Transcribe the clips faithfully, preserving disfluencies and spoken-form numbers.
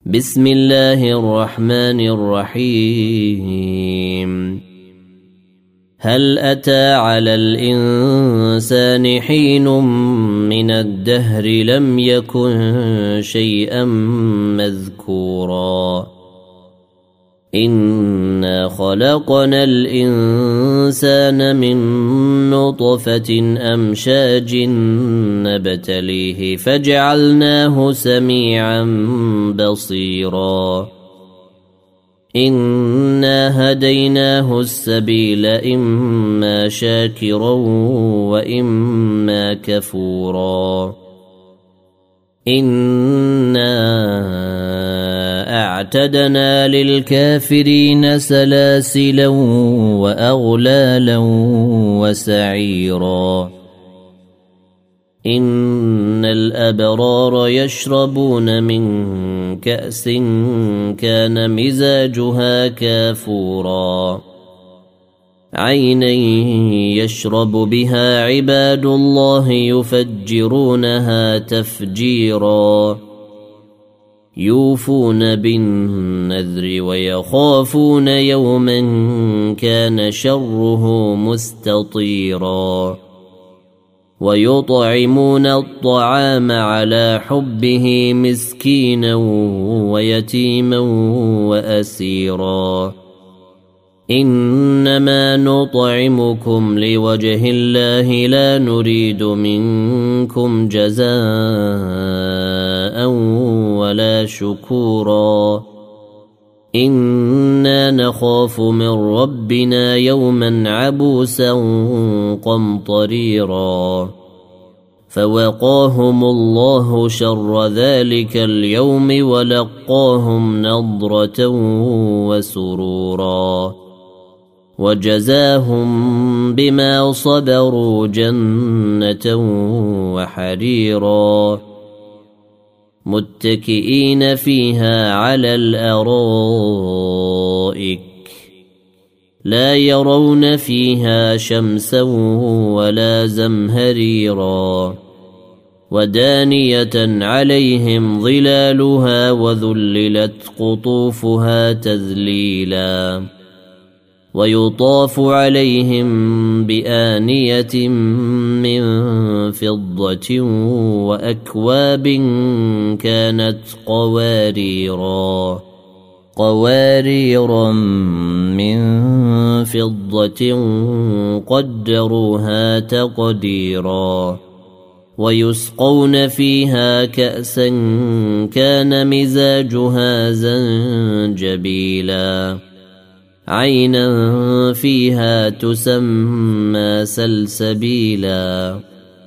بسم الله الرحمن الرحيم هل أتى على الإنسان حين من الدهر لم يكن شيئا مذكورا إنا خلقنا الإنسان من نطفة أمشاج نبتليه فجعلناه سميعا بصيرا إنا هديناه السبيل إما شاكرا وإما كفورا إنا أعتدنا للكافرين سلاسلا وأغلالا وسعيرا إن الأبرار يشربون من كأس كان مزاجها كافورا عينا يشرب بها عباد الله يفجرونها تفجيرا يوفون بالنذر ويخافون يوما كان شره مستطيرا ويطعمون الطعام على حبه مسكينا ويتيما وأسيرا إنما نطعمكم لوجه الله لا نريد منكم جزاء ولا شكورا إنا نخاف من ربنا يوما عبوسا قمطريرا فوقاهم الله شر ذلك اليوم ولقاهم نضرة وسرورا وجزاهم بما صبروا جنة وحريرا متكئين فيها على الأرائك لا يرون فيها شمسا ولا زمهريرا ودانية عليهم ظلالها وذللت قطوفها تذليلا ويطاف عليهم بآنية من فضة وأكواب كانت قواريرا قواريرا من فضة قدروها تقديرا ويسقون فيها كأسا كان مزاجها زنجبيلا عينا فيها تسمى سلسبيلا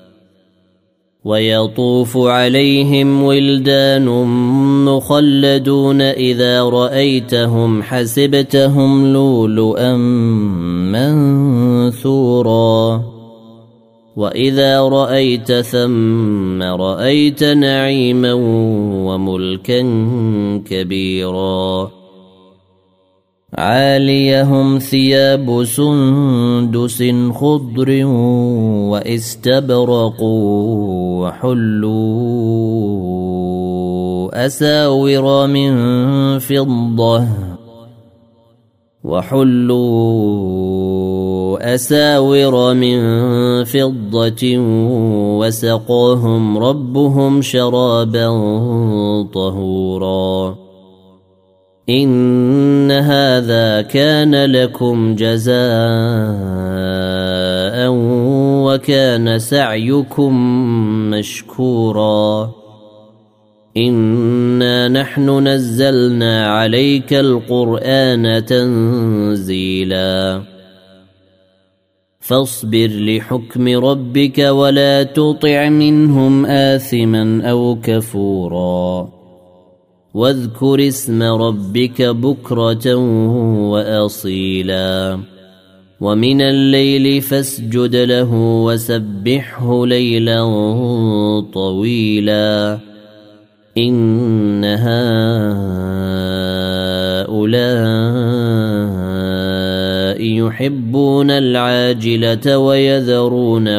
ويطوف عليهم ولدان مخلدون إذا رأيتهم حسبتهم لؤلؤا منثورا وإذا رأيت ثم رأيت نعيما وملكا كبيرا عاليهم ثياب سندس خضر واستبرق وحلوا أساور من فضة وحلوا أساور من فضة وسقاهم ربهم شرابا طهورا إن هذا كان لكم جزاء وكان سعيكم مشكورا إنا نحن نزلنا عليك القرآن تنزيلا فاصبر لحكم ربك ولا تطع منهم آثما أو كفورا واذكر اسم ربك بكرة وأصيلا ومن الليل فاسجد له وسبحه ليلا طويلا إن هؤلاء يحبون العاجلة ويذرون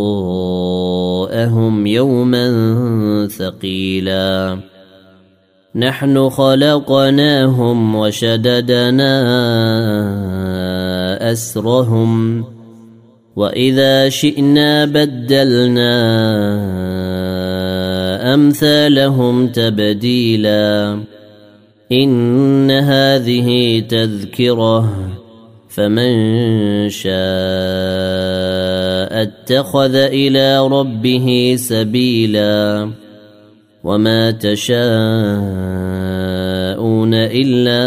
وراءهم يوما ثقيلا نحن خلقناهم وشددنا أسرهم وإذا شئنا بدلنا أمثالهم تبديلا إن هذه تذكرة فمن شاء اتخذ إلى ربه سبيلا وما تشاءون إلا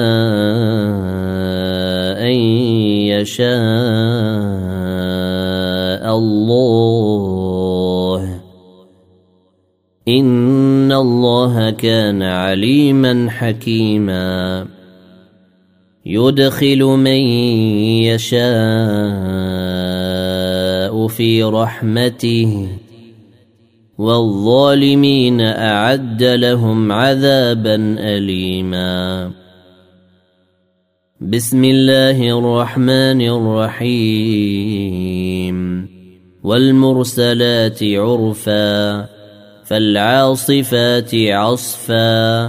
أن يشاء الله إن الله كان عليما حكيما يدخل من يشاء في رحمته والظالمين أعد لهم عذابا أليما بسم الله الرحمن الرحيم والمرسلات عرفا فالعاصفات عصفا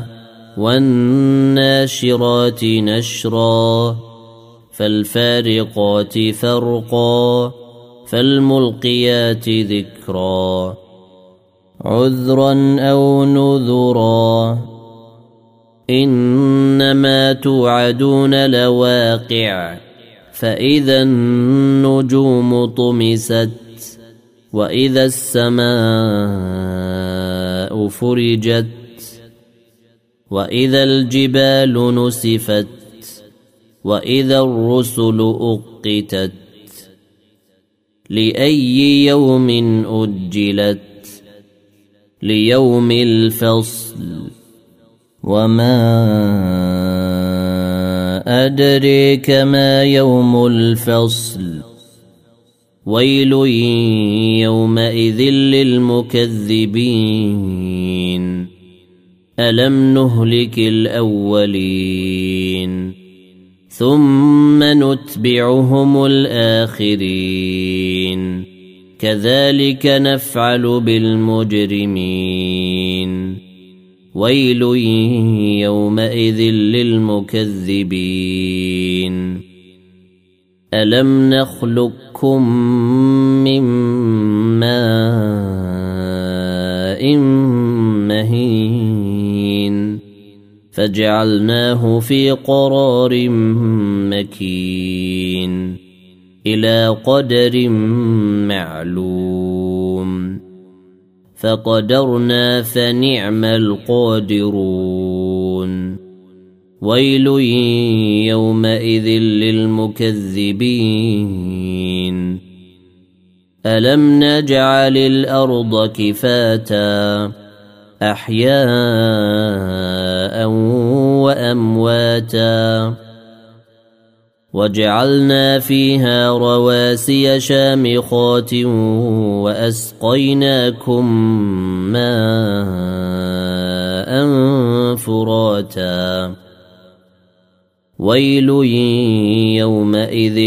والناشرات نشرا فالفارقات فرقا فالملقيات ذكرا عذرا أو نذرا إنما توعدون لواقع فإذا النجوم طمست وإذا السماء فرجت وإذا الجبال نسفت وإذا الرسل أقتت لأي يوم أجلت ليوم الفصل وما أدريك ما يوم الفصل ويل يومئذ للمكذبين ألم نهلك الأولين ثم نتبعهم الآخرين كذلك نفعل بالمجرمين ويل يومئذ للمكذبين ألم نخلقكم من ماء مهين فجعلناه في قرار مكين إلى قدر معلوم فقدرنا فنعم القادرون ويل يومئذ للمكذبين ألم نجعل الأرض كفاتا أحياء وأمواتا وجعلنا فيها رواسي شامخات وأسقيناكم ماء فراتا ويل يومئذ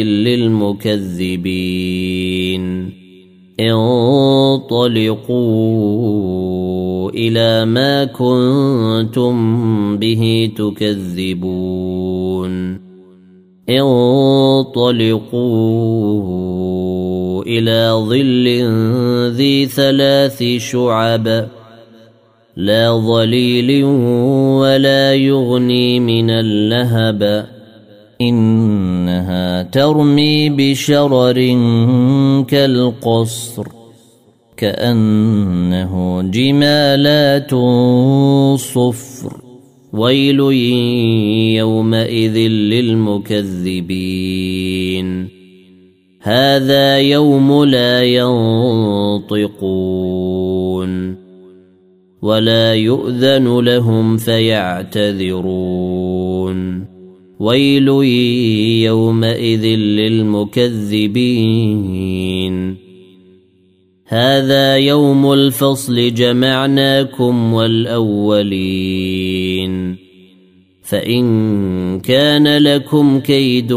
للمكذبين انطلقوا إلى ما كنتم به تكذبون انطلقوا إلى ظل ذي ثلاث شعب لا ظليل ولا يغني من اللهب إنها ترمي بشرر كالقصر كأنه جمالات صفر ويل يومئذ للمكذبين هذا يوم لا ينطقون ولا يؤذن لهم فيعتذرون ويل يومئذ للمكذبين هذا يوم الفصل جمعناكم والأولين فإن كان لكم كيد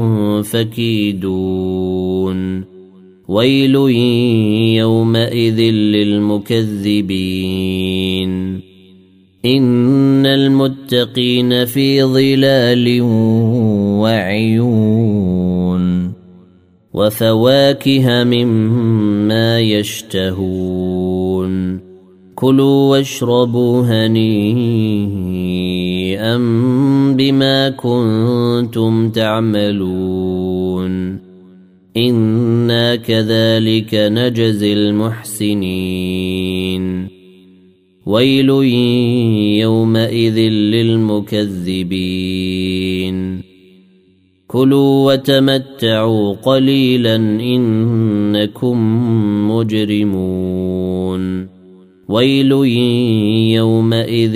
فكيدون ويل يومئذ للمكذبين إن المتقين للمتقين في ظلال وعيون وفواكه مما يشتهون كلوا واشربوا هنيئا بما كنتم تعملون إنا كذلك نجزي المحسنين ويل يومئذ للمكذبين كلوا وتمتعوا قليلا إنكم مجرمون ويل يومئذ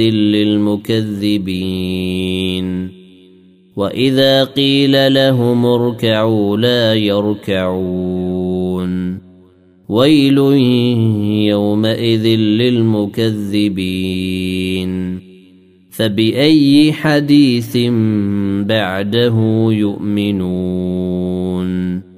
للمكذبين وإذا قيل لهم اركعوا لا يركعون ويل يومئذ للمكذبين فبأي حديث بعده يؤمنون